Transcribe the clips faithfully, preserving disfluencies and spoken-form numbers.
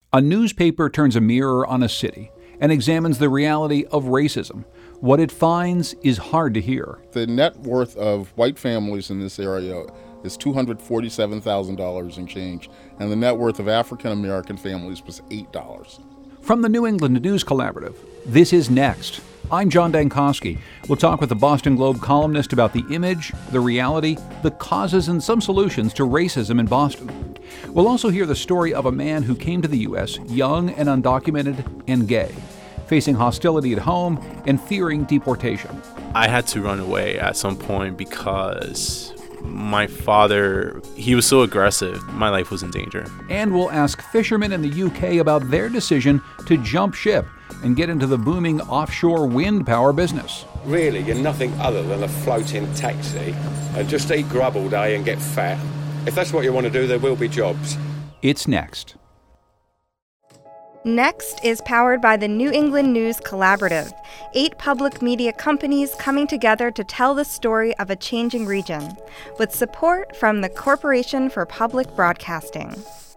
A newspaper turns a mirror on a city and examines the reality of racism. What it finds is hard to hear. The net worth of white families in this area is two hundred forty-seven thousand dollars and change, and the net worth of African American families was eight dollars. From the New England News Collaborative, this is Next. I'm John Dankosky. We'll talk with the Boston Globe columnist about the image, the reality, the causes, and some solutions to racism in Boston. We'll also hear the story of a man who came to the U S young and undocumented and gay, facing hostility at home and fearing deportation. I had to run away at some point because my father, he was so aggressive. My life was in danger. And we'll ask fishermen in the U K about their decision to jump ship and get into the booming offshore wind power business. Really, you're nothing other than a floating taxi and just eat grub all day and get fat. If that's what you want to do, there will be jobs. It's Next. Next is powered by the New England News Collaborative, eight public media companies coming together to tell the story of a changing region, with support from the Corporation for Public Broadcasting.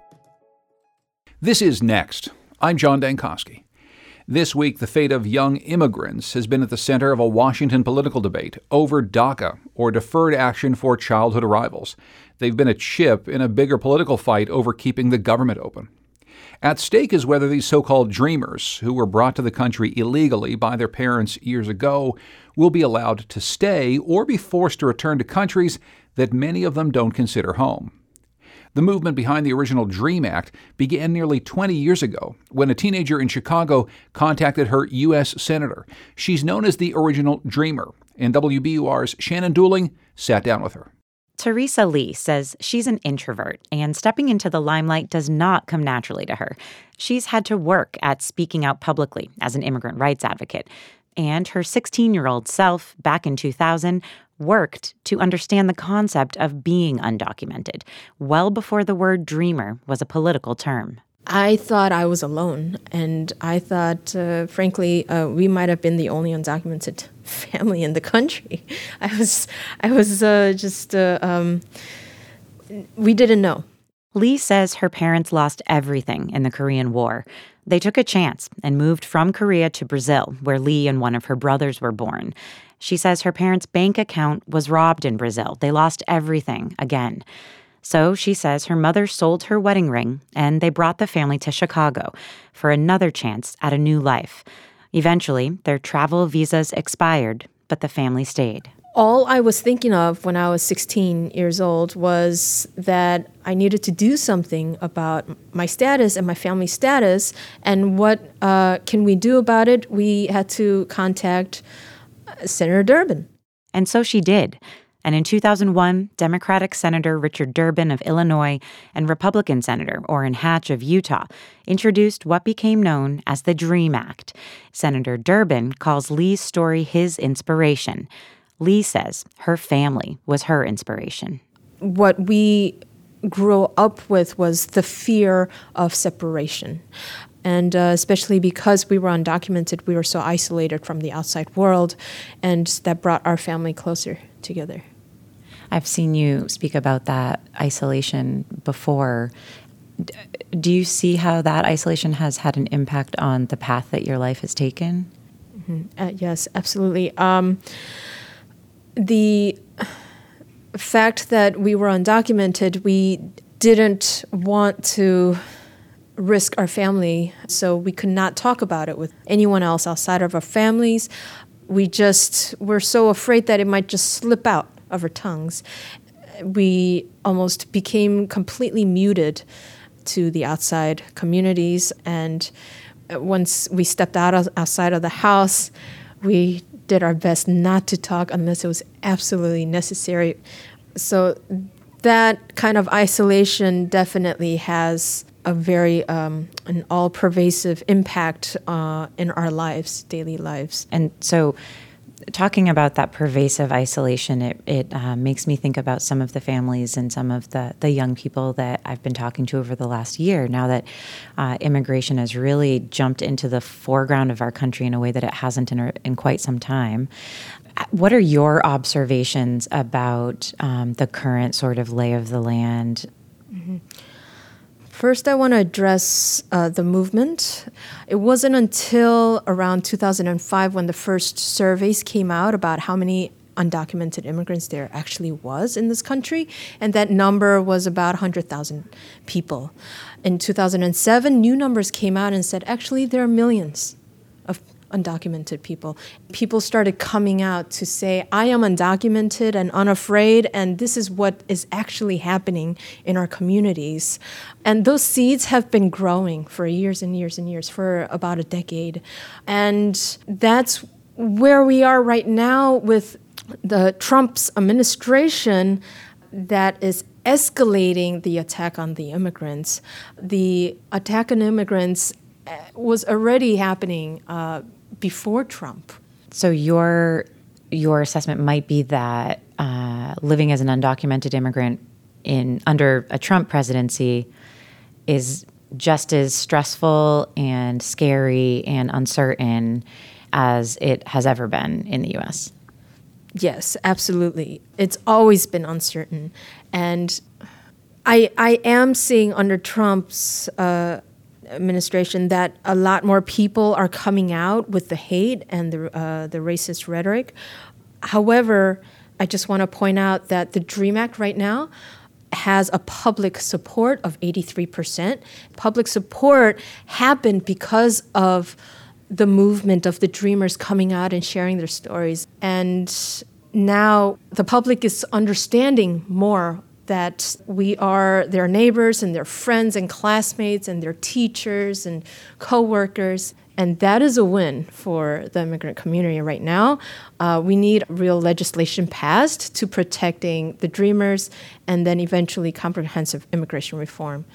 This is Next. I'm John Dankosky. This week, the fate of young immigrants has been at the center of a Washington political debate over DACA, or Deferred Action for Childhood Arrivals. They've been a chip in a bigger political fight over keeping the government open. At stake is whether these so-called dreamers, who were brought to the country illegally by their parents years ago, will be allowed to stay or be forced to return to countries that many of them don't consider home. The movement behind the original DREAM Act began nearly twenty years ago when a teenager in Chicago contacted her U S senator. She's known as the original dreamer, and W B U R's Shannon Dooling sat down with her. Teresa Lee says she's an introvert, and stepping into the limelight does not come naturally to her. She's had to work at speaking out publicly as an immigrant rights advocate. And her sixteen-year-old self, back in two thousand, worked to understand the concept of being undocumented, well before the word dreamer was a political term. I thought I was alone, and I thought, uh, frankly, uh, we might have been the only undocumented family in the country. I was, I was uh, just, uh, um, we didn't know. Lee says her parents lost everything in the Korean War. They took a chance and moved from Korea to Brazil, where Lee and one of her brothers were born. She says her parents' bank account was robbed in Brazil. They lost everything again. So she says her mother sold her wedding ring, and they brought the family to Chicago for another chance at a new life. Eventually, their travel visas expired, but the family stayed. All I was thinking of when I was sixteen years old was that I needed to do something about my status and my family's status, and what uh, can we do about it? We had to contact Senator Durbin. And so she did. And in two thousand one, Democratic Senator Richard Durbin of Illinois and Republican Senator Orrin Hatch of Utah introduced what became known as the DREAM Act. Senator Durbin calls Lee's story his inspiration. Lee says her family was her inspiration. What we grew up with was the fear of separation. And uh, especially because we were undocumented, we were so isolated from the outside world, and that brought our family closer together. I've seen you speak about that isolation before. Do you see how that isolation has had an impact on the path that your life has taken? Mm-hmm. Uh, yes, absolutely. Um, the fact that we were undocumented, we didn't want to risk our family, so we could not talk about it with anyone else outside of our families. We just were so afraid that it might just slip out of our tongues. We almost became completely muted to the outside communities, and once we stepped out of, outside of the house, we did our best not to talk unless it was absolutely necessary. So that kind of isolation definitely has a very um, an all-pervasive impact uh, in our lives, daily lives. And so talking about that pervasive isolation, it, it uh, makes me think about some of the families and some of the, the young people that I've been talking to over the last year, now that uh, immigration has really jumped into the foreground of our country in a way that it hasn't in, in quite some time. What are your observations about um, the current sort of lay of the land? Mm-hmm. First, I want to address uh, the movement. It wasn't until around two thousand five when the first surveys came out about how many undocumented immigrants there actually was in this country, and that number was about one hundred thousand people. In two thousand seven, new numbers came out and said, actually, there are millions of undocumented people. People started coming out to say, I am undocumented and unafraid, and this is what is actually happening in our communities. And those seeds have been growing for years and years and years, for about a decade. And that's where we are right now with the Trump's administration that is escalating the attack on the immigrants. The attack on immigrants was already happening uh, before Trump. So your your assessment might be that uh, living as an undocumented immigrant in under a Trump presidency is just as stressful and scary and uncertain as it has ever been in the U S. Yes, absolutely. It's always been uncertain. And I I am seeing under Trump's uh, administration that a lot more people are coming out with the hate and the uh, the racist rhetoric. However, I just want to point out that the DREAM Act right now has a public support of eighty-three percent. Public support happened because of the movement of the Dreamers coming out and sharing their stories. And now the public is understanding more that we are their neighbors and their friends and classmates and their teachers and coworkers. And that is a win for the immigrant community right now. Uh, we need real legislation passed to protecting the Dreamers and then eventually comprehensive immigration reform.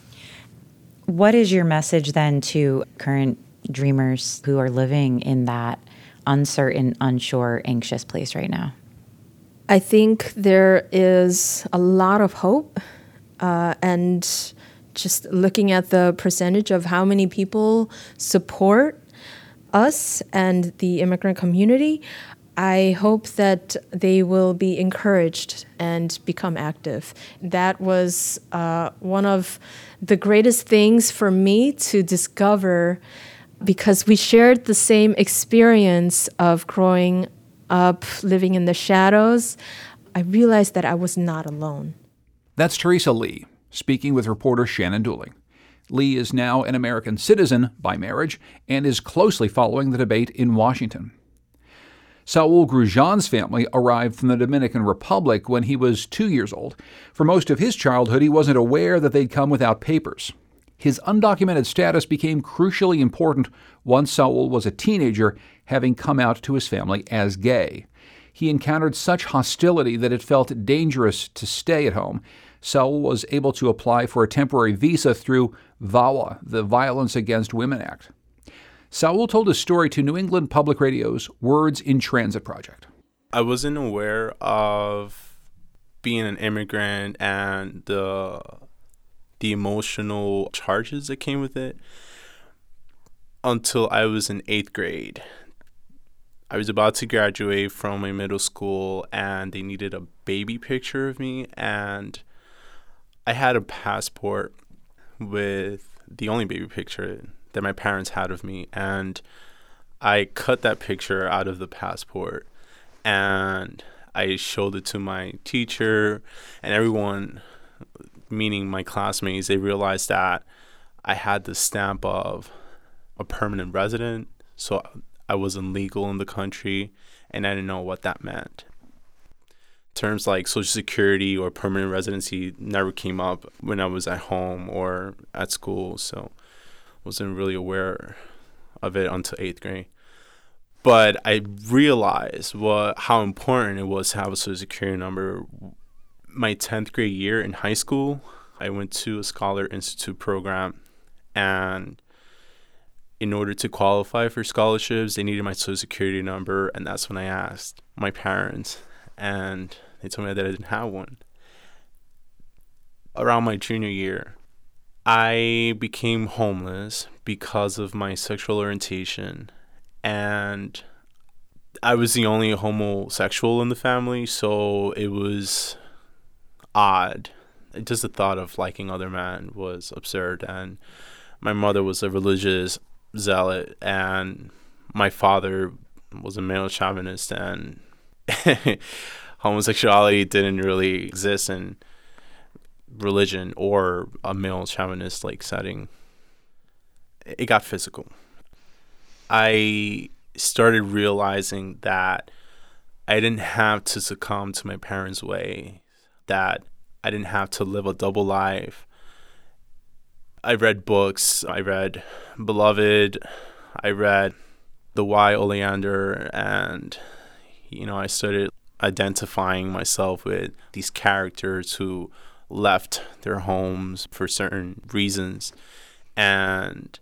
What is your message then to current Dreamers who are living in that uncertain, unsure, anxious place right now? I think there is a lot of hope, uh, and just looking at the percentage of how many people support us and the immigrant community, I hope that they will be encouraged and become active. That was uh, one of the greatest things for me to discover, because we shared the same experience of growing up, living in the shadows. I realized that I was not alone. That's Teresa Lee, speaking with reporter Shannon Dooling. Lee is now an American citizen by marriage and is closely following the debate in Washington. Saul Grujan's family arrived from the Dominican Republic when he was two years old. For most of his childhood, he wasn't aware that they'd come without papers. His undocumented status became crucially important once Saul was a teenager, having come out to his family as gay. He encountered such hostility that it felt dangerous to stay at home. Saul was able to apply for a temporary visa through VAWA, the Violence Against Women Act. Saul told his story to New England Public Radio's Words in Transit project. I wasn't aware of being an immigrant and the the emotional charges that came with it until I was in eighth grade. I was about to graduate from my middle school and they needed a baby picture of me, and I had a passport with the only baby picture that my parents had of me, and I cut that picture out of the passport and I showed it to my teacher, and everyone, meaning my classmates, they realized that I had the stamp of a permanent resident, so I wasn't legal in the country, and I didn't know what that meant. Terms like Social Security or permanent residency never came up when I was at home or at school, so I wasn't really aware of it until eighth grade. But I realized what how important it was to have a Social Security number. My tenth grade year in high school, I went to a Scholar Institute program, and in order to qualify for scholarships, they needed my Social Security number, and that's when I asked my parents, and they told me that I didn't have one. Around my junior year, I became homeless because of my sexual orientation, and I was the only homosexual in the family, so it was odd Just the thought of liking other men was absurd. And my mother was a religious zealot, and my father was a male chauvinist, and homosexuality didn't really exist in religion or a male chauvinist like setting. It got physical. I started realizing that I didn't have to succumb to my parents' way, that I didn't have to live a double life. I read books. I read Beloved. I read The Y. Oleander, and, you know, I started identifying myself with these characters who left their homes for certain reasons. And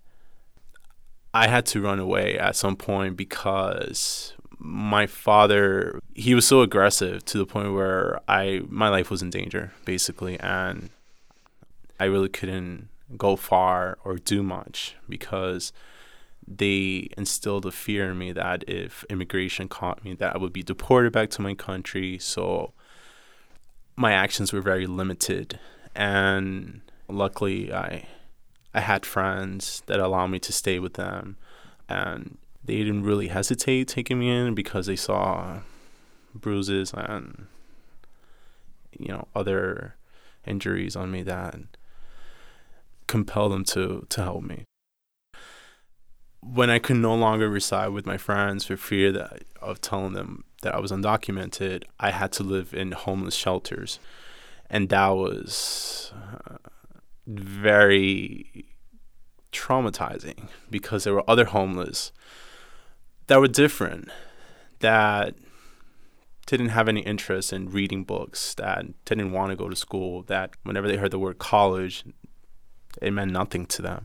I had to run away at some point because my father, he was so aggressive to the point where I my life was in danger, basically. And I really couldn't go far or do much because they instilled a fear in me that if immigration caught me, that I would be deported back to my country. So my actions were very limited. And luckily, I I had friends that allowed me to stay with them. And they didn't really hesitate taking me in because they saw bruises and, you know, other injuries on me that compelled them to, to help me. When I could no longer reside with my friends for fear that, of telling them that I was undocumented, I had to live in homeless shelters. And that was uh, very traumatizing because there were other homeless that were different, that didn't have any interest in reading books, that didn't want to go to school, that whenever they heard the word college, it meant nothing to them.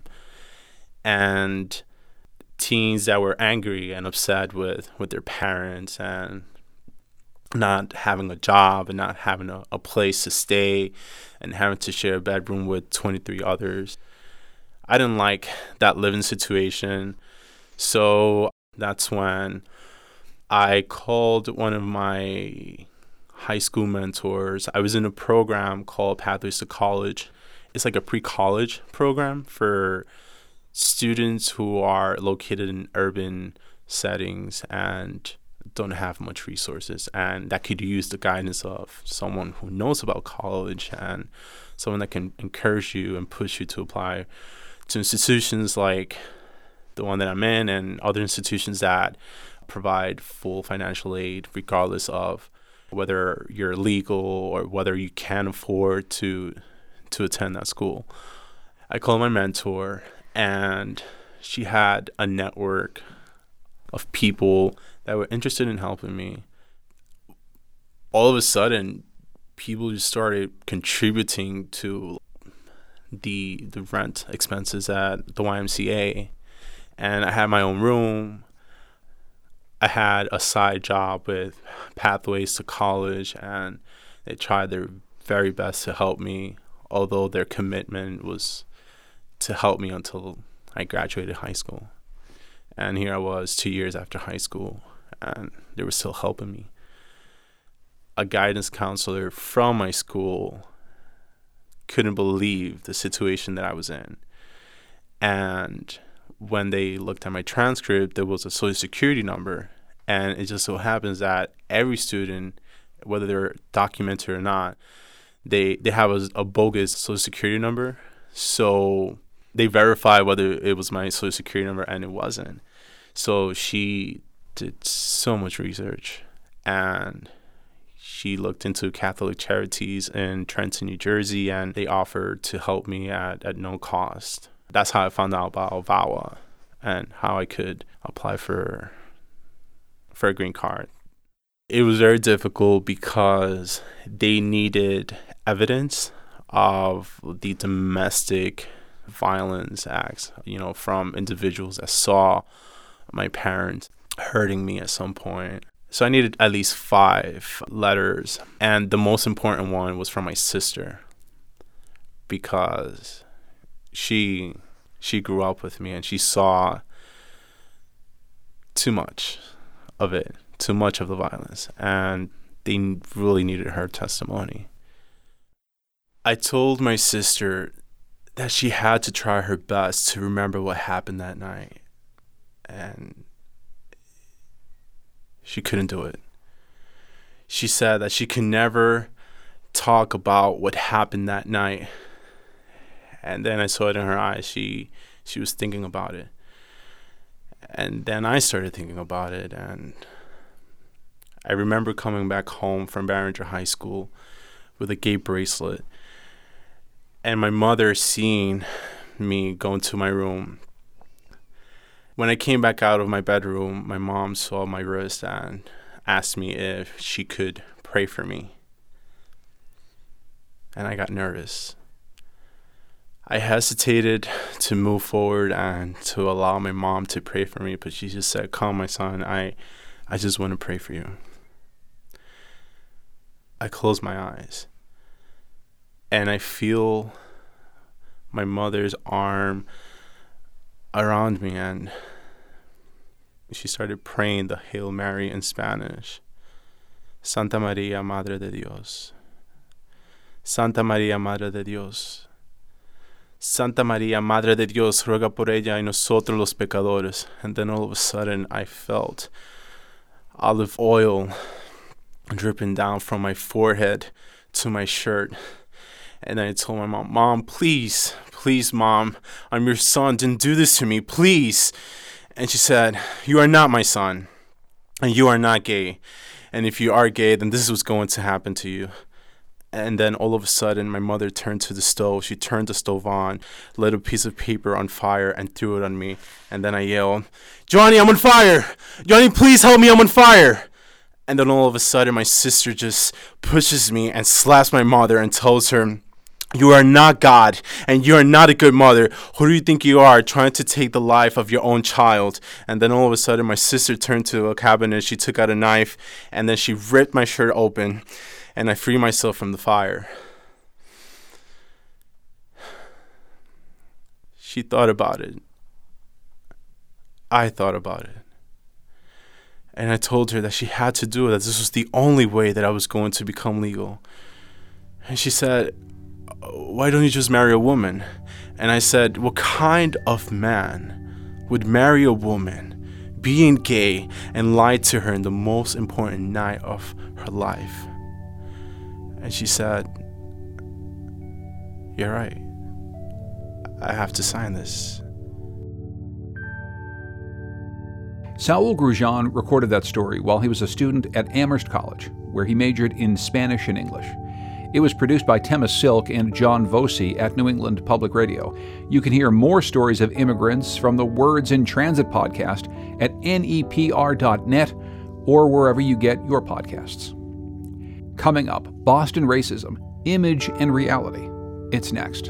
And teens that were angry and upset with, with their parents and not having a job and not having a, a place to stay and having to share a bedroom with twenty-three others. I didn't like that living situation. So that's when I called one of my high school mentors. I was in a program called Pathways to College. It's like a pre-college program for students who are located in urban settings and don't have much resources, and that could use the guidance of someone who knows about college and someone that can encourage you and push you to apply to institutions like the one that I'm in and other institutions that provide full financial aid regardless of whether you're legal or whether you can afford to to attend that school. I called my mentor, and she had a network of people that were interested in helping me. All of a sudden, people just started contributing to the the rent expenses at the Y M C A. And I had my own room. I had a side job with Pathways to College, and they tried their very best to help me, although their commitment was to help me until I graduated high school. And here I was two years after high school, and they were still helping me. A guidance counselor from my school couldn't believe the situation that I was in. And when they looked at my transcript, there was a social security number. And it just so happens that every student, whether they're documented or not, they, they have a, a bogus social security number. So they verified whether it was my social security number, and it wasn't. So she did so much research, and she looked into Catholic Charities in Trenton, New Jersey, and they offered to help me at, at no cost. That's how I found out about V A W A and how I could apply for for a green card. It was very difficult because they needed evidence of the domestic violence acts, you know, from individuals that saw my parents hurting me at some point. So I needed at least five letters. And the most important one was from my sister, because she she grew up with me and she saw too much of it, too much of the violence. And they really needed her testimony. I told my sister that she had to try her best to remember what happened that night. And she couldn't do it. She said that she could never talk about what happened that night. And then I saw it in her eyes. She she was thinking about it. And then I started thinking about it. And I remember coming back home from Barringer High School with a gay bracelet. And my mother seeing me go into my room. When I came back out of my bedroom, my mom saw my wrist and asked me if she could pray for me. And I got nervous. I hesitated to move forward and to allow my mom to pray for me, but she just said, "Come, my son, I, I just want to pray for you." I closed my eyes. And I feel my mother's arm around me, and she started praying the Hail Mary in Spanish. Santa María, Madre de Dios. Santa María, Madre de Dios. Santa María, Madre de Dios, ruega por ella y nosotros los pecadores. And then all of a sudden, I felt olive oil dripping down from my forehead to my shirt. And I told my mom, "Mom, please, please, Mom, I'm your son. Didn't do this to me, please." And she said, "You are not my son, and you are not gay. And if you are gay, then this is what's going to happen to you." And then all of a sudden, my mother turned to the stove. She turned the stove on, lit a piece of paper on fire, and threw it on me. And then I yelled, "Johnny, I'm on fire! Johnny, please help me, I'm on fire!" And then all of a sudden, my sister just pushes me and slaps my mother and tells her, "You are not God, and you are not a good mother. Who do you think you are, trying to take the life of your own child?" And then all of a sudden, my sister turned to a cabinet. She took out a knife, and then she ripped my shirt open, and I freed myself from the fire. She thought about it. I thought about it. And I told her that she had to do it, that this was the only way that I was going to become legal. And she said, "Why don't you just marry a woman?" And I said, "What kind of man would marry a woman, being gay, and lie to her in the most important night of her life?" And she said, "You're right. I have to sign this." Saul Grujan recorded that story while he was a student at Amherst College, where he majored in Spanish and English. It was produced by Tema Silk and John Voci at New England Public Radio. You can hear more stories of immigrants from the Words in Transit podcast at N E P R dot net or wherever you get your podcasts. Coming up, Boston racism, image and reality. It's next.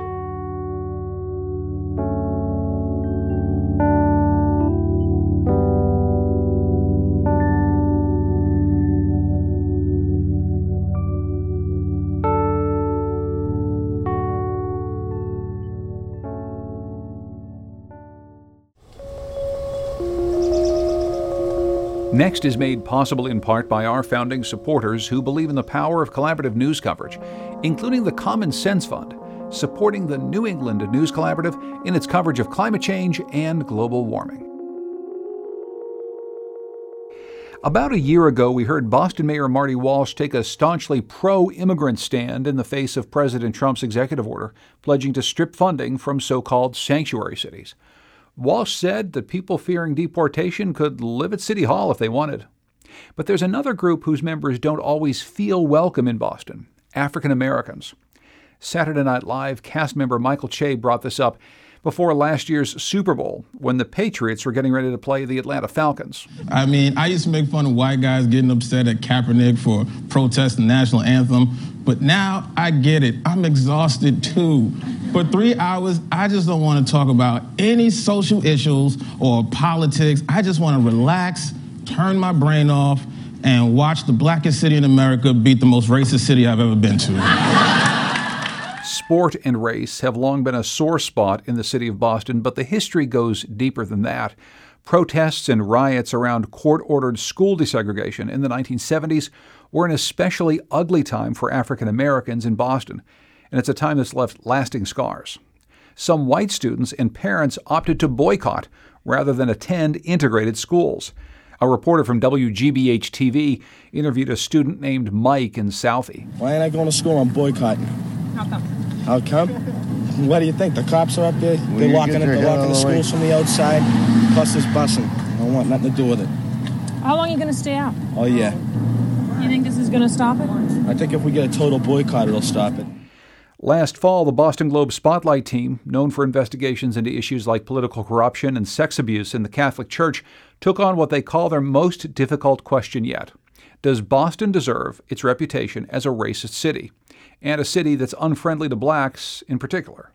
Next is made possible in part by our founding supporters who believe in the power of collaborative news coverage, including the Common Sense Fund, supporting the New England News Collaborative in its coverage of climate change and global warming. About a year ago, we heard Boston Mayor Marty Walsh take a staunchly pro-immigrant stand in the face of President Trump's executive order, pledging to strip funding from so-called sanctuary cities. Walsh said that people fearing deportation could live at City Hall if they wanted. But there's another group whose members don't always feel welcome in Boston: African Americans. Saturday Night Live cast member Michael Che brought this up before last year's Super Bowl, when the Patriots were getting ready to play the Atlanta Falcons. I mean, I used to make fun of white guys getting upset at Kaepernick for protesting the national anthem, but now I get it. I'm exhausted too. For three hours, I just don't want to talk about any social issues or politics. I just want to relax, turn my brain off, and watch the blackest city in America beat the most racist city I've ever been to. Sport and race have long been a sore spot in the city of Boston, but the history goes deeper than that. Protests and riots around court-ordered school desegregation in the nineteen seventies were an especially ugly time for African Americans in Boston. and it's a time that's left lasting scars. Some white students and parents opted to boycott rather than attend integrated schools. A reporter from W G B H T V interviewed a student named Mike in Southie. Why ain't I going to school? I'm boycotting. How come? How come? What do you think? The cops are up there. They're locking, they're locking the schools from the outside. Plus this busing. I don't want nothing to do with it. How long are you going to stay out? Oh, yeah. You think this is going to stop it? I think if we get a total boycott, it'll stop it. Last fall, the Boston Globe Spotlight team, known for investigations into issues like political corruption and sex abuse in the Catholic Church, took on what they call their most difficult question yet. Does Boston deserve its reputation as a racist city, and a city that's unfriendly to blacks in particular?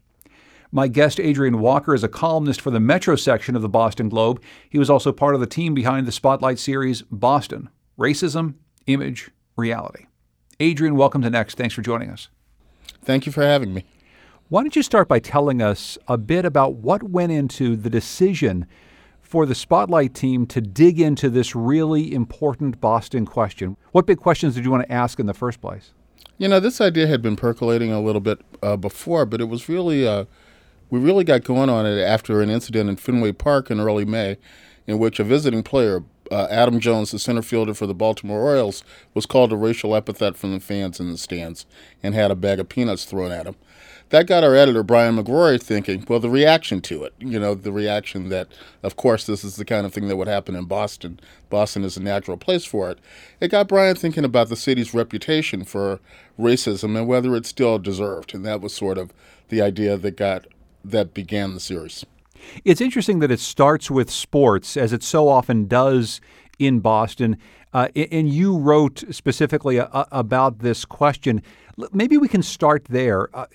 My guest, Adrian Walker, is a columnist for the Metro section of the Boston Globe. He was also part of the team behind the Spotlight series Boston: Racism, Image, Reality. Adrian, welcome to Next. Thanks for joining us. Thank you for having me. Why don't you start by telling us a bit about what went into the decision for the Spotlight team to dig into this really important Boston question? What big questions did you want to ask in the first place? You know, this idea had been percolating a little bit uh, before, but it was really, uh, we really got going on it after an incident in Fenway Park in early May, in which a visiting player, uh, Adam Jones, the center fielder for the Baltimore Orioles, was called a racial epithet from the fans in the stands and had a bag of peanuts thrown at him. That got our editor, Brian McGrory, thinking, well, the reaction to it, you know, the reaction that, of course, this is the kind of thing that would happen in Boston. Boston is a natural place for it. It got Brian thinking about the city's reputation for racism and whether it's still deserved. And that was sort of the idea that got that began the series. It's interesting that it starts with sports, as it so often does in Boston. Uh, and you wrote specifically a, a, about this question. Maybe we can start there. Uh,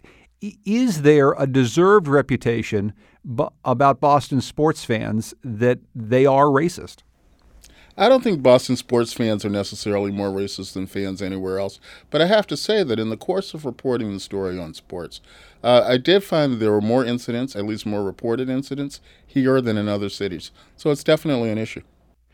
Is there a deserved reputation b- about Boston sports fans that they are racist? I don't think Boston sports fans are necessarily more racist than fans anywhere else, but I have to say that in the course of reporting the story on sports, uh, I did find that there were more incidents, at least more reported incidents, here than in other cities. So it's definitely an issue.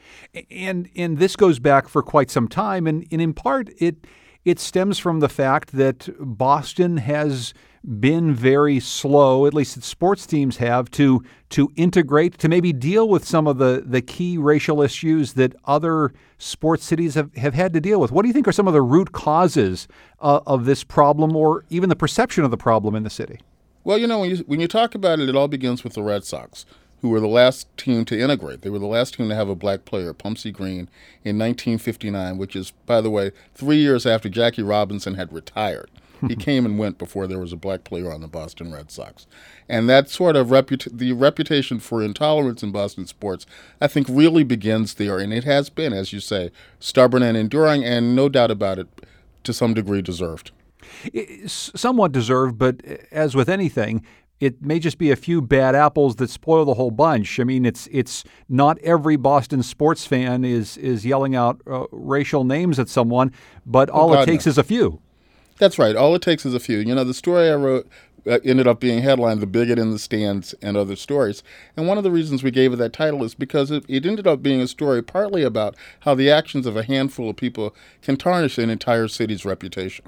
And and this goes back for quite some time, and, and in part it it stems from the fact that Boston has been very slow, at least its sports teams have, to to integrate, to maybe deal with some of the, the key racial issues that other sports cities have, have had to deal with. What do you think are some of the root causes uh, of this problem, or even the perception of the problem in the city? Well, you know, when you, when you talk about it, it all begins with the Red Sox, who were the last team to integrate. They were the last team to have a black player, Pumpsie Green, in nineteen fifty-nine, which is, by the way, three years after Jackie Robinson had retired. He came and went before there was a black player on the Boston Red Sox. And that sort of reput- the reputation for intolerance in Boston sports, I think, really begins there. And it has been, as you say, stubborn and enduring, and no doubt about it, to some degree deserved. It's somewhat deserved, but as with anything, it may just be a few bad apples that spoil the whole bunch. I mean, it's it's not every Boston sports fan is is yelling out uh, racial names at someone, but all oh, God, it takes no. is a few. That's right. All it takes is a few. You know, the story I wrote uh, ended up being headlined, The Bigot in the Stands and Other Stories. And one of the reasons we gave it that title is because it, it ended up being a story partly about how the actions of a handful of people can tarnish an entire city's reputation.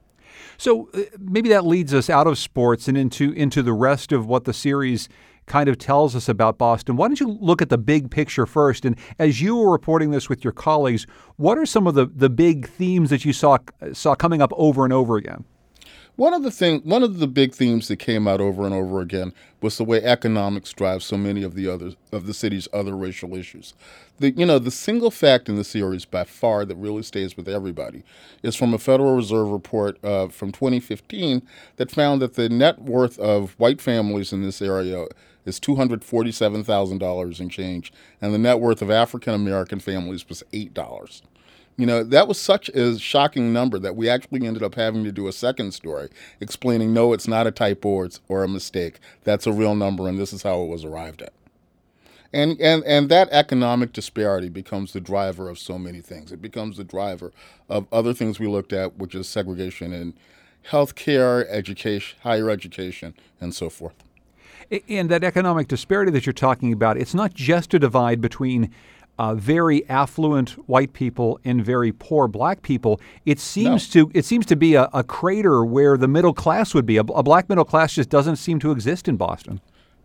So uh, maybe that leads us out of sports and into into the rest of what the series kind of tells us about Boston. Why don't you look at the big picture first? And as you were reporting this with your colleagues, what are some of the, the big themes that you saw saw coming up over and over again? One of the thing, one of the big themes that came out over and over again was the way economics drives so many of the other of the city's other racial issues. The you know the single fact in the series by far that really stays with everybody is from a Federal Reserve report uh, from twenty fifteen that found that the net worth of white families in this area is two hundred forty-seven thousand dollars and change, and the net worth of African American families was eight dollars. You know, that was such a shocking number that we actually ended up having to do a second story explaining, no, it's not a typo or, it's, or a mistake. That's a real number, and this is how it was arrived at. And, and and that economic disparity becomes the driver of so many things. It becomes the driver of other things we looked at, which is segregation in healthcare, education, higher education, and so forth. And that economic disparity that you're talking about, it's not just a divide between uh, very affluent white people and very poor black people, it seems no. to it seems to be a, a crater where the middle class would be. A, a black middle class just doesn't seem to exist in Boston.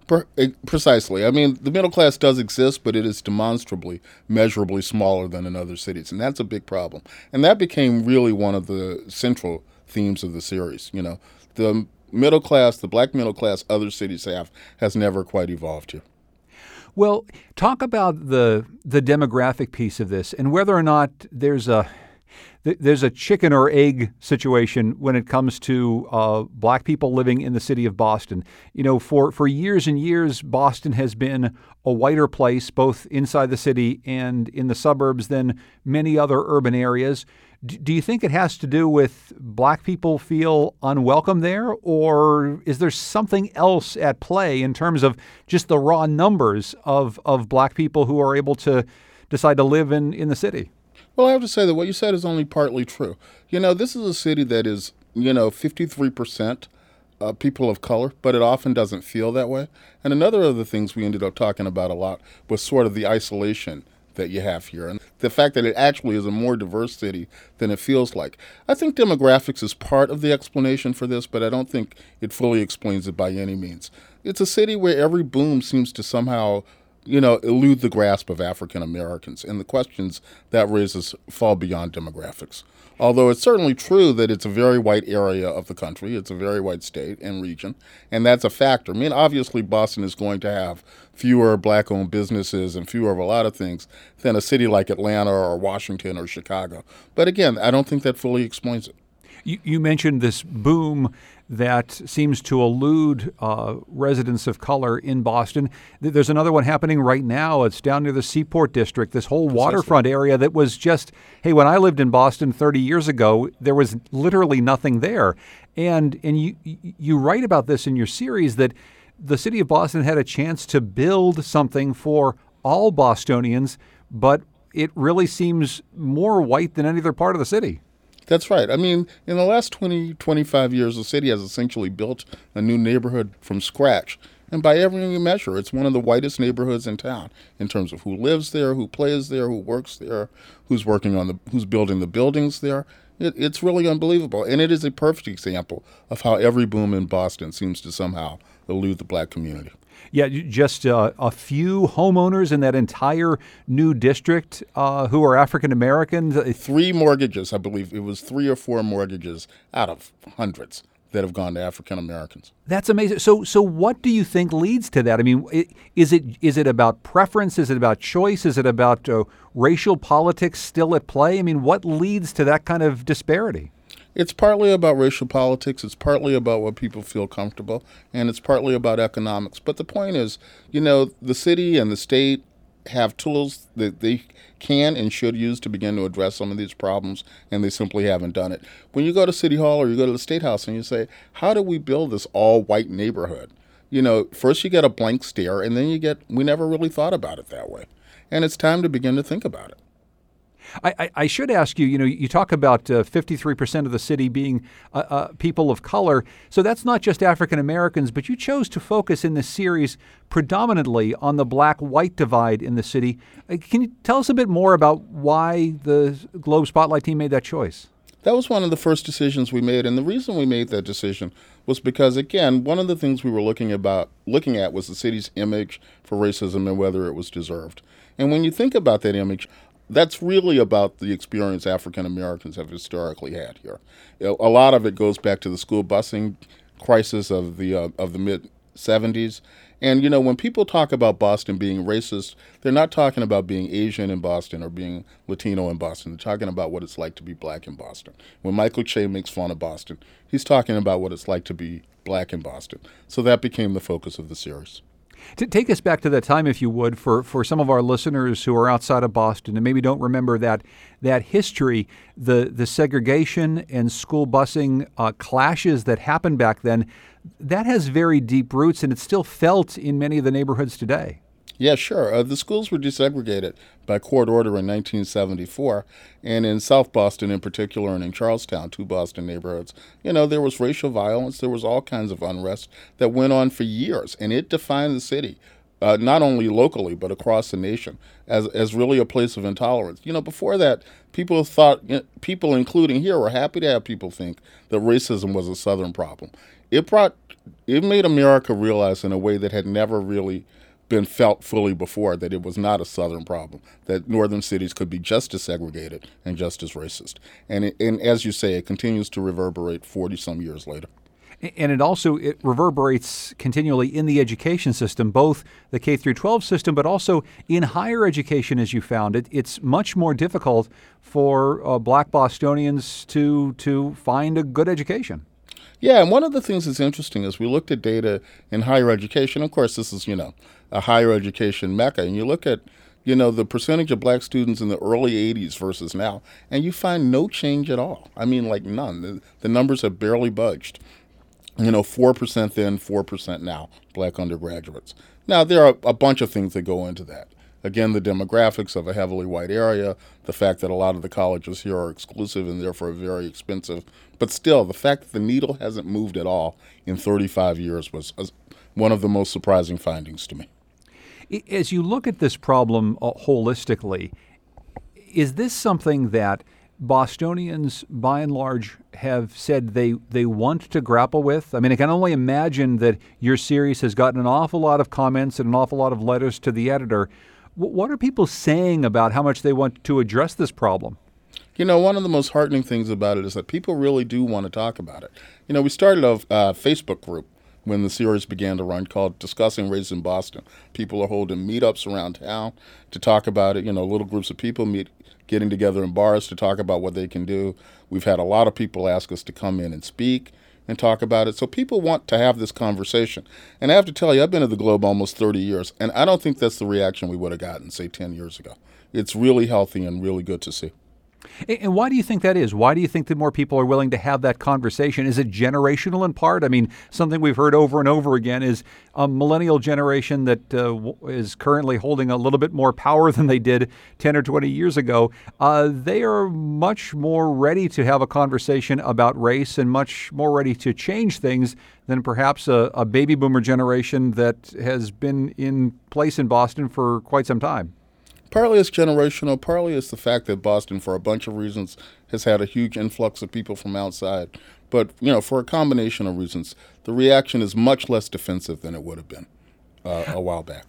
Precisely. I mean, the middle class does exist, but it is demonstrably, measurably smaller than in other cities, and that's a big problem. And that became really one of the central themes of the series. You know, the middle class, the black middle class other cities have, has never quite evolved here. Well, talk about the the demographic piece of this and whether or not there's a there's a chicken or egg situation when it comes to uh, black people living in the city of Boston. You know, for, for years and years, Boston has been a whiter place, both inside the city and in the suburbs, than many other urban areas. D- do you think it has to do with black people feel unwelcome there, or is there something else at play in terms of just the raw numbers of, of black people who are able to decide to live in, in the city? Well, I have to say that what you said is only partly true. You know, this is a city that is, you know, fifty-three percent uh, people of color, but it often doesn't feel that way. And another of the things we ended up talking about a lot was sort of the isolation that you have here and the fact that it actually is a more diverse city than it feels like. I think demographics is part of the explanation for this, but I don't think it fully explains it by any means. It's a city where every boom seems to somehow you know, elude the grasp of African Americans. And the questions that raises fall beyond demographics. Although it's certainly true that it's a very white area of the country, it's a very white state and region, and that's a factor. I mean, obviously Boston is going to have fewer black-owned businesses and fewer of a lot of things than a city like Atlanta or Washington or Chicago. But again, I don't think that fully explains it. You, you mentioned this boom that seems to elude uh, residents of color in Boston. There's another one happening right now. It's down near the Seaport District, this whole waterfront area that was just, hey, when I lived in Boston thirty years ago, there was literally nothing there. And and you you write about this in your series that the city of Boston had a chance to build something for all Bostonians, but it really seems more white than any other part of the city. That's right. I mean, in the last twenty, twenty-five years, the city has essentially built a new neighborhood from scratch. And by every measure, it's one of the whitest neighborhoods in town in terms of who lives there, who plays there, who works there, who's working on the, who's building the buildings there. It, it's really unbelievable. And it is a perfect example of how every boom in Boston seems to somehow elude the black community. Yeah, just uh, a few homeowners in that entire new district uh, who are African Americans. Three mortgages, I believe. It was three or four mortgages out of hundreds that have gone to African Americans. That's amazing. So, so what do you think leads to that? I mean, is it is it about preference? Is it about choice? Is it about uh, racial politics still at play? I mean, what leads to that kind of disparity? It's partly about racial politics, it's partly about what people feel comfortable, and it's partly about economics. But the point is, you know, the city and the state have tools that they can and should use to begin to address some of these problems, and they simply haven't done it. When you go to City Hall or you go to the State House and you say, how do we build this all-white neighborhood? You know, first you get a blank stare, and then you get, we never really thought about it that way. And it's time to begin to think about it. I, I, I should ask you, you know, you talk about uh, fifty-three percent of the city being uh, uh, people of color. So that's not just African Americans, but you chose to focus in this series predominantly on the black-white divide in the city. Uh, can you tell us a bit more about why the Globe Spotlight team made that choice? That was one of the first decisions we made, and the reason we made that decision was because, again, one of the things we were looking about looking at was the city's image for racism and whether it was deserved. And when you think about that image, that's really about the experience African Americans have historically had here. A lot of it goes back to the school busing crisis of the uh, of the mid seventies. And, you know, when people talk about Boston being racist, they're not talking about being Asian in Boston or being Latino in Boston. They're talking about what it's like to be black in Boston. When Michael Che makes fun of Boston, he's talking about what it's like to be black in Boston. So that became the focus of the series. To take us back to that time, if you would, for, for some of our listeners who are outside of Boston and maybe don't remember that that history, the, the segregation and school busing uh, clashes that happened back then, that has very deep roots and it's still felt in many of the neighborhoods today. Yeah, sure. Uh, the schools were desegregated by court order in nineteen seventy-four, and in South Boston in particular and in Charlestown, two Boston neighborhoods, you know, there was racial violence, there was all kinds of unrest that went on for years, and it defined the city uh, not only locally but across the nation, as as really a place of intolerance. You know, before that, people thought, you know, people, including here, were happy to have people think that racism was a Southern problem. It brought, it made America realize in a way that had never really been felt fully before that it was not a Southern problem, that northern cities could be just as segregated and just as racist. And, it, and as you say, it continues to reverberate forty-some years later. And it also it reverberates continually in the education system, both the K through twelve system, but also in higher education, as you found. It, it's much more difficult for uh, black Bostonians to to find a good education. Yeah, and one of the things that's interesting is we looked at data in higher education. Of course, this is, you know, a higher education mecca. And you look at, you know, the percentage of black students in the early eighties versus now, and you find no change at all. I mean, like none. The, the numbers have barely budged. You know, four percent then, four percent now, black undergraduates. Now, there are a bunch of things that go into that. Again, the demographics of a heavily white area, the fact that a lot of the colleges here are exclusive and therefore very expensive. But still, the fact that the needle hasn't moved at all in thirty-five years was one of the most surprising findings to me. As you look at this problem uh, holistically, is this something that Bostonians, by and large, have said they, they want to grapple with? I mean, I can only imagine that your series has gotten an awful lot of comments and an awful lot of letters to the editor. W- what are people saying about how much they want to address this problem? You know, one of the most heartening things about it is that people really do want to talk about it. You know, we started a uh, Facebook group when the series began to run called Discussing Race in Boston. People are holding meetups around town to talk about it. You know, little groups of people meet, getting together in bars to talk about what they can do. We've had a lot of people ask us to come in and speak and talk about it. So people want to have this conversation. And I have to tell you, I've been at the Globe almost thirty years, and I don't think that's the reaction we would have gotten, say, ten years ago. It's really healthy and really good to see. And why do you think that is? Why do you think that more people are willing to have that conversation? Is it generational in part? I mean, something we've heard over and over again is a millennial generation that uh, is currently holding a little bit more power than they did ten or twenty years ago. Uh, they are much more ready to have a conversation about race and much more ready to change things than perhaps a, a baby boomer generation that has been in place in Boston for quite some time. Partly it's generational, partly it's the fact that Boston, for a bunch of reasons, has had a huge influx of people from outside. But, you know, for a combination of reasons, the reaction is much less defensive than it would have been uh, a while back.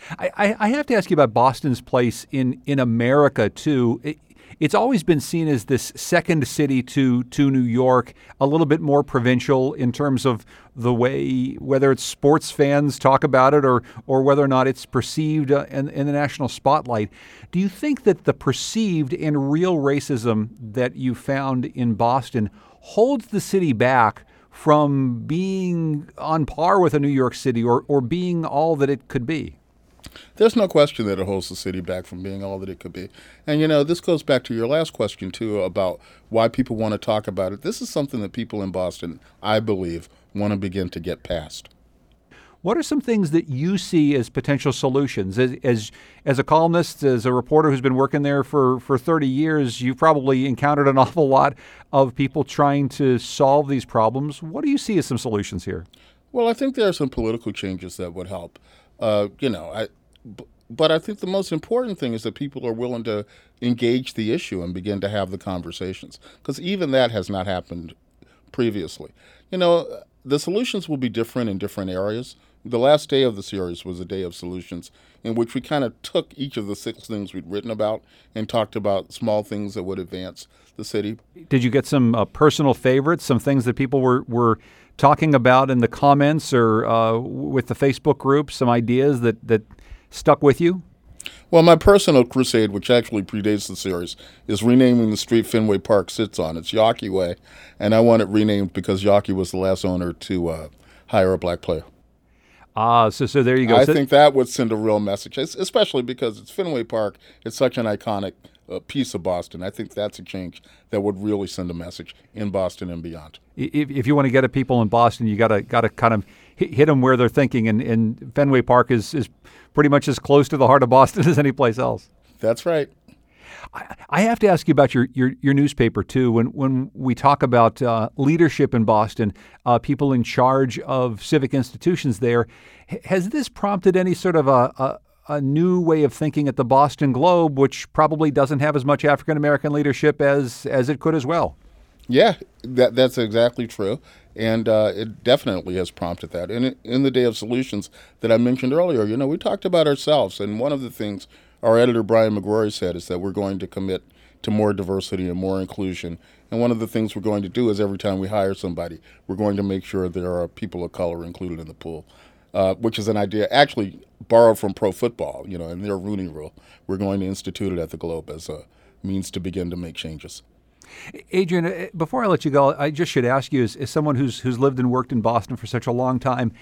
I, I have to ask you about Boston's place in, in America, too. It, it's always been seen as this second city to to New York, a little bit more provincial in terms of the way, whether it's sports fans talk about it or or whether or not it's perceived uh, in, in the national spotlight. Do you think that the perceived and real racism that you found in Boston holds the city back from being on par with a New York City or, or being all that it could be? There's no question that it holds the city back from being all that it could be. And, you know, this goes back to your last question, too, about why people want to talk about it. This is something that people in Boston, I believe, want to begin to get past. What are some things that you see as potential solutions? As as, as a columnist, as a reporter who's been working there for, for thirty years, you've probably encountered an awful lot of people trying to solve these problems. What do you see as some solutions here? Well, I think there are some political changes that would help. Uh, you know, I, b- but I think the most important thing is that people are willing to engage the issue and begin to have the conversations, because even that has not happened previously. You know, the solutions will be different in different areas. The last day of the series was a day of solutions in which we kind of took each of the six things we'd written about and talked about small things that would advance the city. Did you get some uh, personal favorites, some things that people were, were talking about in the comments or uh, with the Facebook group, some ideas that, that stuck with you? Well, my personal crusade, which actually predates the series, is renaming the street Fenway Park sits on. It's Yawkey Way, and I want it renamed because Yawkey was the last owner to uh, hire a black player. Ah, so so there you go. I so, think that would send a real message, especially because it's Fenway Park. It's such an iconic uh, piece of Boston. I think that's a change that would really send a message in Boston and beyond. If, if you want to get at people in Boston, you got to got to kind of hit, hit them where they're thinking, and, and Fenway Park is, is pretty much as close to the heart of Boston as any place else. That's right. I, I have to ask you about your, your, your newspaper, too. When when we talk about uh, leadership in Boston, uh, people in charge of civic institutions there, has this prompted any sort of a, a, a new way of thinking at the Boston Globe, which probably doesn't have as much African-American leadership as, as it could as well? Yeah, that that's exactly true. And uh, it definitely has prompted that. And in the Day of Solutions that I mentioned earlier, you know, we talked about ourselves. And one of the things our editor, Brian McGrory, said is that we're going to commit to more diversity and more inclusion. And one of the things we're going to do is every time we hire somebody, we're going to make sure there are people of color included in the pool, uh, which is an idea actually borrowed from pro football, you know, and their Rooney Rule. We're going to institute it at the Globe as a means to begin to make changes. Adrian, before I let you go, I just should ask you, as, as someone who's who's lived and worked in Boston for such a long time,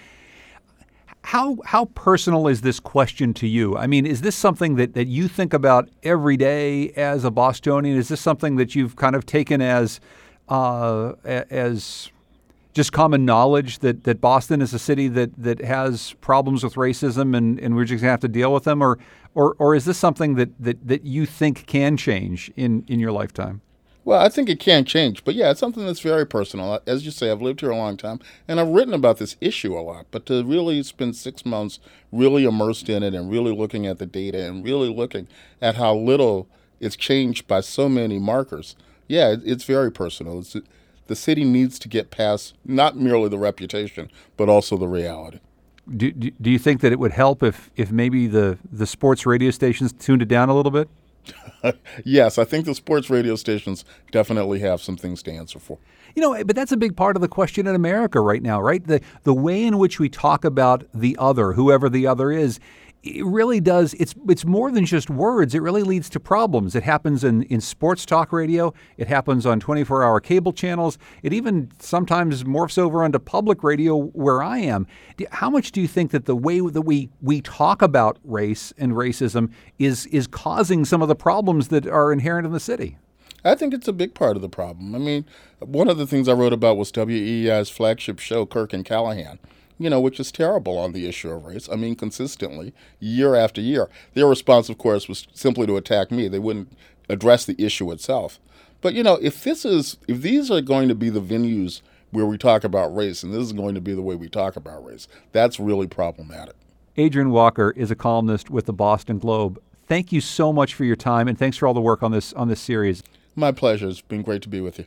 how how personal is this question to you? I mean, is this something that, that you think about every day as a Bostonian? Is this something that you've kind of taken as uh, as just common knowledge that, that Boston is a city that, that has problems with racism and, and we're just going to have to deal with them? Or or or is this something that, that, that you think can change in, in your lifetime? Well, I think it can change, but yeah, it's something that's very personal. As you say, I've lived here a long time, and I've written about this issue a lot, but to really spend six months really immersed in it and really looking at the data and really looking at how little it's changed by so many markers, yeah, it's very personal. It's, the city needs to get past not merely the reputation, but also the reality. Do, do, do you think that it would help if, if maybe the, the sports radio stations tuned it down a little bit? Yes, I think the sports radio stations definitely have some things to answer for. You know, but that's a big part of the question in America right now, right? The the way in which we talk about the other, whoever the other is, it really does. It's it's more than just words. It really leads to problems. It happens in, in sports talk radio. It happens on twenty-four hour cable channels. It even sometimes morphs over onto public radio where I am. How much do you think that the way that we, we talk about race and racism is is causing some of the problems that are inherent in the city? I think it's a big part of the problem. I mean, one of the things I wrote about was W E E I's flagship show, Kirk and Callahan, you know, which is terrible on the issue of race. I mean, consistently, year after year. Their response, of course, was simply to attack me. They wouldn't address the issue itself. But, you know, if this is, if these are going to be the venues where we talk about race, and this is going to be the way we talk about race, that's really problematic. Adrian Walker is a columnist with the Boston Globe. Thank you so much for your time, and thanks for all the work on this on this series. My pleasure. It's been great to be with you.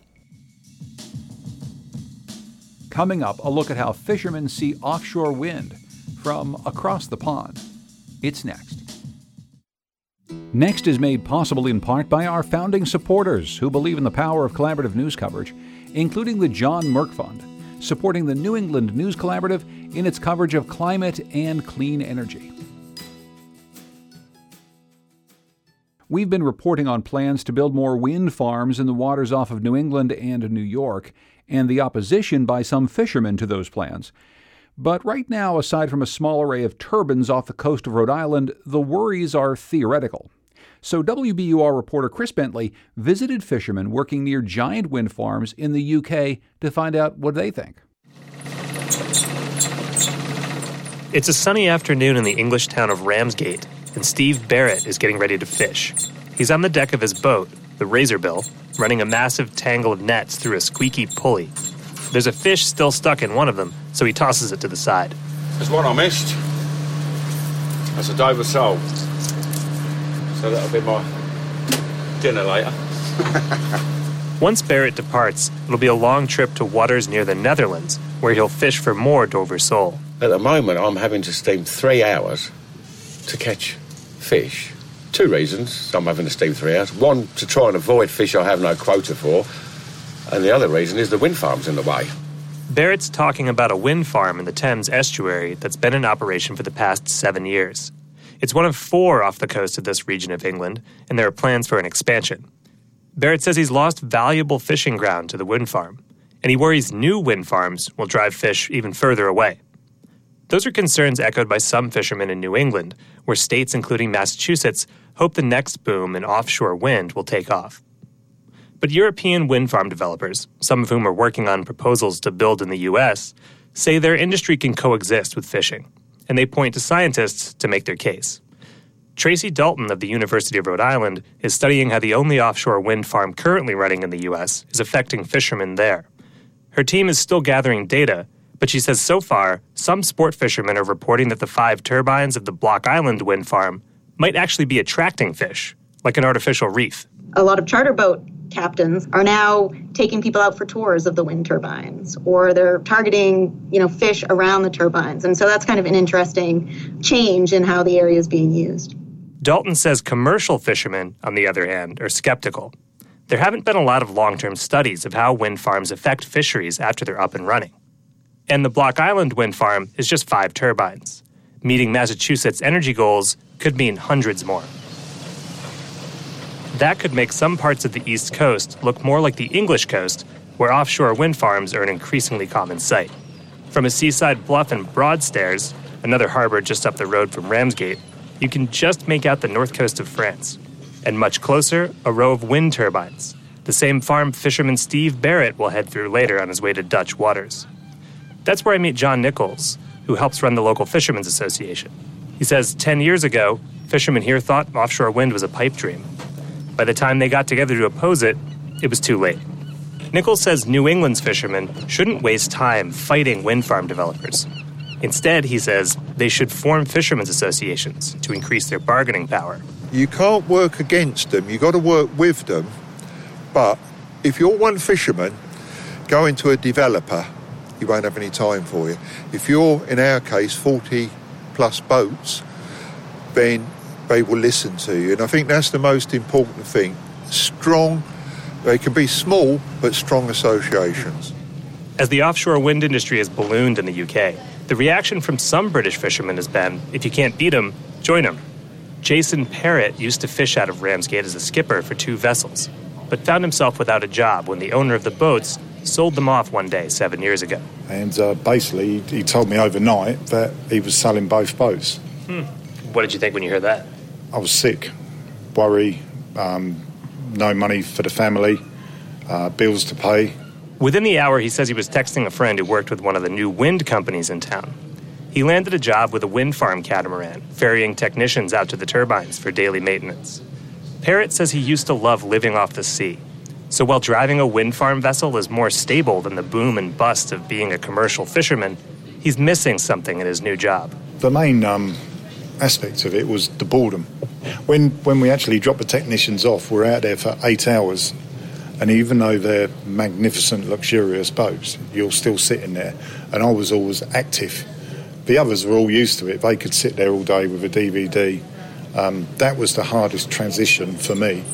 Coming up, a look at how fishermen see offshore wind from across the pond. It's next. Next is made possible in part by our founding supporters who believe in the power of collaborative news coverage, including the John Merck Fund, supporting the New England News Collaborative in its coverage of climate and clean energy. We've been reporting on plans to build more wind farms in the waters off of New England and New York, and the opposition by some fishermen to those plans. But right now, aside from a small array of turbines off the coast of Rhode Island, the worries are theoretical. So W B U R reporter Chris Bentley visited fishermen working near giant wind farms in the U K to find out what they think. It's a sunny afternoon in the English town of Ramsgate, and Steve Barrett is getting ready to fish. He's on the deck of his boat, the Razorbill, running a massive tangle of nets through a squeaky pulley. There's a fish still stuck in one of them, so he tosses it to the side. There's one I missed. That's a Dover sole. So that'll be my dinner later. Once Barrett departs, it'll be a long trip to waters near the Netherlands, where he'll fish for more Dover sole. At the moment, I'm having to steam three hours to catch fish. Two reasons I'm having to steam three hours. One, to try and avoid fish I have no quota for. And the other reason is the wind farm's in the way. Barrett's talking about a wind farm in the Thames estuary that's been in operation for the past seven years. It's one of four off the coast of this region of England, and there are plans for an expansion. Barrett says he's lost valuable fishing ground to the wind farm, and he worries new wind farms will drive fish even further away. Those are concerns echoed by some fishermen in New England, where states including Massachusetts hope the next boom in offshore wind will take off. But European wind farm developers, some of whom are working on proposals to build in the U S, say their industry can coexist with fishing, and they point to scientists to make their case. Tracy Dalton of the University of Rhode Island is studying how the only offshore wind farm currently running in the U S is affecting fishermen there. Her team is still gathering data, but she says so far, some sport fishermen are reporting that the five turbines of the Block Island wind farm might actually be attracting fish, like an artificial reef. A lot of charter boat captains are now taking people out for tours of the wind turbines, or they're targeting, you know, fish around the turbines. And so that's kind of an interesting change in how the area is being used. Dalton says commercial fishermen, on the other hand, are skeptical. There haven't been a lot of long-term studies of how wind farms affect fisheries after they're up and running. And the Block Island wind farm is just five turbines. Meeting Massachusetts' energy goals could mean hundreds more. That could make some parts of the East Coast look more like the English coast, where offshore wind farms are an increasingly common sight. From a seaside bluff in Broadstairs, another harbor just up the road from Ramsgate, you can just make out the north coast of France. And much closer, a row of wind turbines, the same farm fisherman Steve Barrett will head through later on his way to Dutch waters. That's where I meet John Nichols, who helps run the local Fishermen's Association. He says ten years ago, fishermen here thought offshore wind was a pipe dream. By the time they got together to oppose it, it was too late. Nichols says New England's fishermen shouldn't waste time fighting wind farm developers. Instead, he says, they should form fishermen's associations to increase their bargaining power. You can't work against them, you've got to work with them. But if you're one fisherman going to a developer, he won't have any time for you. If you're, in our case, forty plus boats, then they will listen to you. And I think that's the most important thing. Strong, they can be small, but strong associations. As the offshore wind industry has ballooned in the U K, the reaction from some British fishermen has been, if you can't beat them, join them. Jason Parrott used to fish out of Ramsgate as a skipper for two vessels, but found himself without a job when the owner of the boats sold them off one day seven years ago. And uh, basically, he told me overnight that he was selling both boats. Hmm. What did you think when you heard that? I was sick, worry, um, no money for the family, uh, bills to pay. Within the hour, he says he was texting a friend who worked with one of the new wind companies in town. He landed a job with a wind farm catamaran, ferrying technicians out to the turbines for daily maintenance. Parrott says he used to love living off the sea. So while driving a wind farm vessel is more stable than the boom and bust of being a commercial fisherman, he's missing something in his new job. The main um, aspect of it was the boredom. When, when we actually dropped the technicians off, we're out there for eight hours. And even though they're magnificent, luxurious boats, you're still sitting there. And I was always active. The others were all used to it. They could sit there all day with a D V D. Um, that was the hardest transition for me.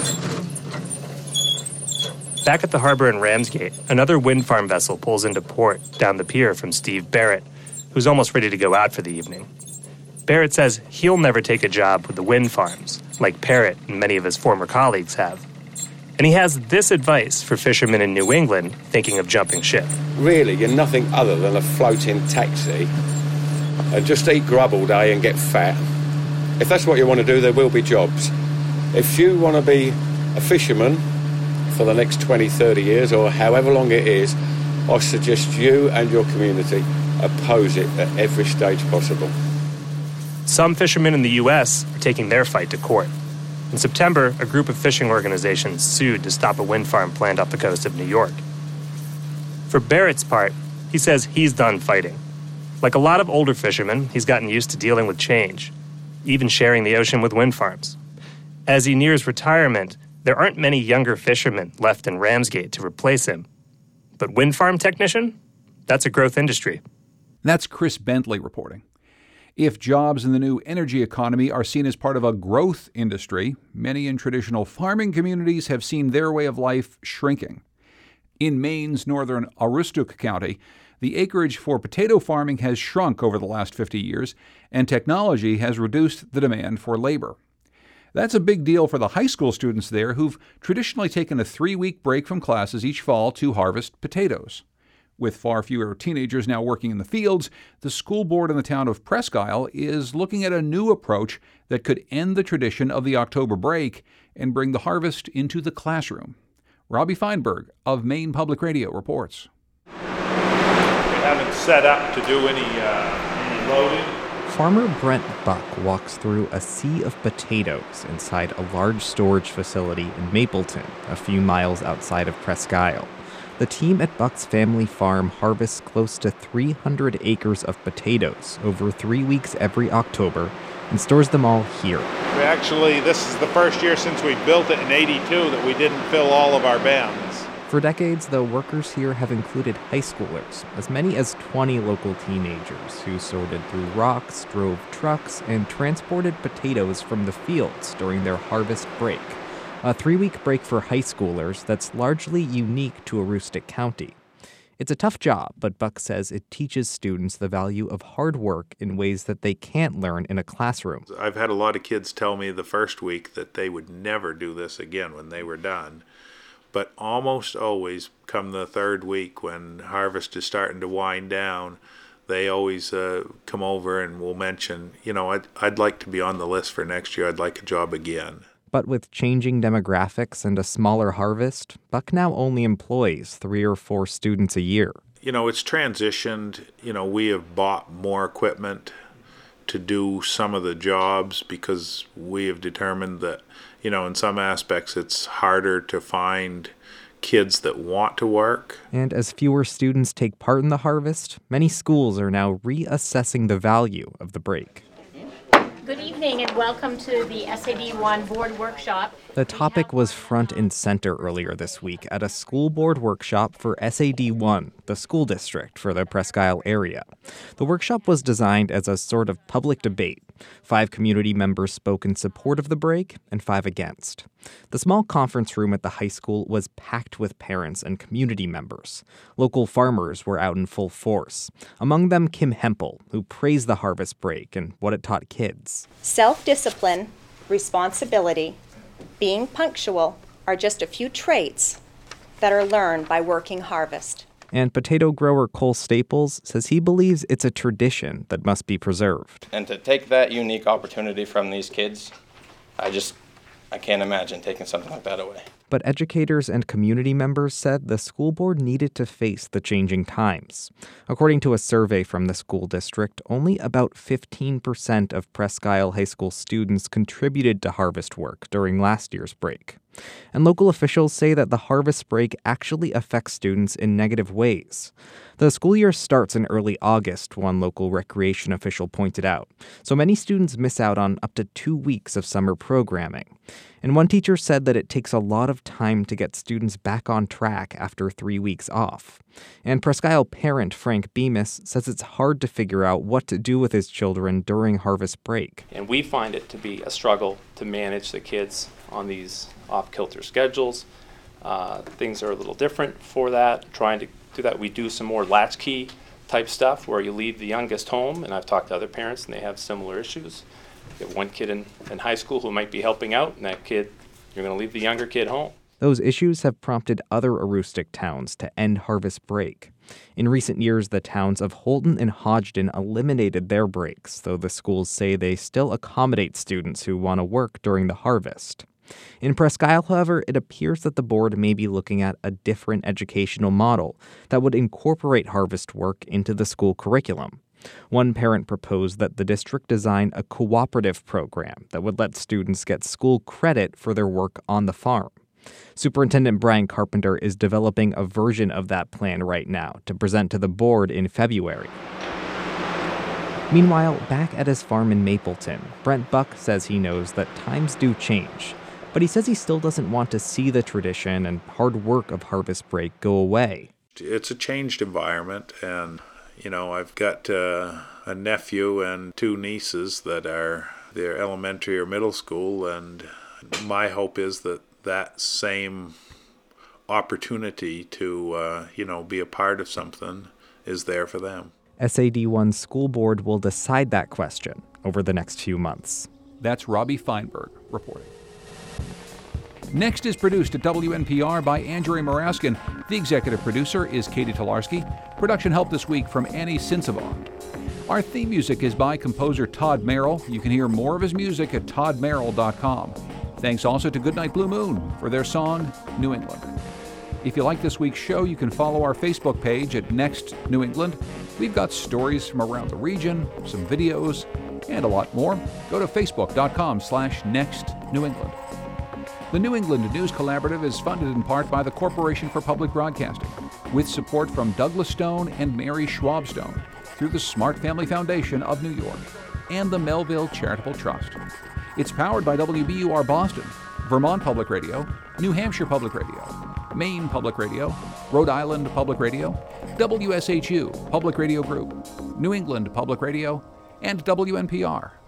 Back at the harbor in Ramsgate, another wind farm vessel pulls into port down the pier from Steve Barrett, who's almost ready to go out for the evening. Barrett says he'll never take a job with the wind farms, like Parrott and many of his former colleagues have. And he has this advice for fishermen in New England thinking of jumping ship. Really, you're nothing other than a floating taxi. And just eat grub all day and get fat. If that's what you want to do, there will be jobs. If you want to be a fisherman for the next twenty, thirty years, or however long it is, I suggest you and your community oppose it at every stage possible. Some fishermen in the U S are taking their fight to court. In September, a group of fishing organizations sued to stop a wind farm planned off the coast of New York. For Barrett's part, he says he's done fighting. Like a lot of older fishermen, he's gotten used to dealing with change, even sharing the ocean with wind farms. As he nears retirement, there aren't many younger fishermen left in Ramsgate to replace him. But wind farm technician? That's a growth industry. That's Chris Bentley reporting. If jobs in the new energy economy are seen as part of a growth industry, many in traditional farming communities have seen their way of life shrinking. In Maine's northern Aroostook County, the acreage for potato farming has shrunk over the last fifty years, and technology has reduced the demand for labor. That's a big deal for the high school students there who've traditionally taken a three-week break from classes each fall to harvest potatoes. With far fewer teenagers now working in the fields, the school board in the town of Presque Isle is looking at a new approach that could end the tradition of the October break and bring the harvest into the classroom. Robbie Feinberg of Maine Public Radio reports. We haven't set up to do any, uh, any loading. Farmer Brent Buck walks through a sea of potatoes inside a large storage facility in Mapleton, a few miles outside of Presque Isle. The team at Buck's family farm harvests close to three hundred acres of potatoes over three weeks every October and stores them all here. We actually, this is the first year since we built it in eighty-two that we didn't fill all of our bins. For decades, the workers here have included high schoolers, as many as twenty local teenagers who sorted through rocks, drove trucks, and transported potatoes from the fields during their harvest break. A three-week break for high schoolers that's largely unique to Aroostook County. It's a tough job, but Buck says it teaches students the value of hard work in ways that they can't learn in a classroom. I've had a lot of kids tell me the first week that they would never do this again when they were done. But almost always, come the third week when harvest is starting to wind down, they always uh, come over and will mention, you know, I'd, I'd like to be on the list for next year. I'd like a job again. But with changing demographics and a smaller harvest, Buck now only employs three or four students a year. You know, it's transitioned. You know, we have bought more equipment to do some of the jobs because we have determined that, you know, in some aspects it's harder to find kids that want to work. And as fewer students take part in the harvest, many schools are now reassessing the value of the break. Good evening and welcome to the S A D one board workshop. The topic was front and center earlier this week at a school board workshop for S A D one, the school district for the Presque Isle area. The workshop was designed as a sort of public debate. Five community members spoke in support of the break and five against. The small conference room at the high school was packed with parents and community members. Local farmers were out in full force, among them Kim Hempel, who praised the harvest break and what it taught kids. Self-discipline, responsibility, being punctual are just a few traits that are learned by working harvest. And potato grower Cole Staples says he believes it's a tradition that must be preserved. And to take that unique opportunity from these kids, I just, I can't imagine taking something like that away. But educators and community members said the school board needed to face the changing times. According to a survey from the school district, only about fifteen percent of Presque Isle High School students contributed to harvest work during last year's break. And local officials say that the harvest break actually affects students in negative ways. The school year starts in early August, one local recreation official pointed out, so many students miss out on up to two weeks of summer programming. And one teacher said that it takes a lot of time to get students back on track after three weeks off. And Presque Isle parent Frank Bemis says it's hard to figure out what to do with his children during harvest break. And we find it to be a struggle to manage the kids on these off-kilter schedules. Uh, things are a little different for that. Trying to do that, we do some more latchkey type stuff where you leave the youngest home, and I've talked to other parents and they have similar issues. You have one kid in, in high school who might be helping out, and that kid, you're going to leave the younger kid home. Those issues have prompted other Aroostook towns to end harvest break. In recent years, the towns of Holton and Hodgdon eliminated their breaks, though the schools say they still accommodate students who want to work during the harvest. In Presque Isle, however, it appears that the board may be looking at a different educational model that would incorporate harvest work into the school curriculum. One parent proposed that the district design a cooperative program that would let students get school credit for their work on the farm. Superintendent Brian Carpenter is developing a version of that plan right now to present to the board in February. Meanwhile, back at his farm in Mapleton, Brent Buck says he knows that times do change, but he says he still doesn't want to see the tradition and hard work of harvest break go away. It's a changed environment, and you know, I've got uh, a nephew and two nieces that are they're elementary or middle school, and my hope is that that same opportunity to, uh, you know, be a part of something is there for them. S A D one school board will decide that question over the next few months. That's Robbie Feinberg reporting. Next is produced at W N P R by Andrea Maraskin. The executive producer is Katie Tolarski. Production help this week from Annie Sinsavon. Our theme music is by composer Todd Merrill. You can hear more of his music at todd merrill dot com. Thanks also to Goodnight Blue Moon for their song, New England. If you like this week's show, you can follow our Facebook page at Next New England. We've got stories from around the region, some videos, and a lot more, go to facebook.com slash Next New England. The New England News Collaborative is funded in part by the Corporation for Public Broadcasting, with support from Douglas Stone and Mary Schwab Stone through the Smart Family Foundation of New York and the Melville Charitable Trust. It's powered by W B U R Boston, Vermont Public Radio, New Hampshire Public Radio, Maine Public Radio, Rhode Island Public Radio, W S H U Public Radio Group, New England Public Radio, and W N P R.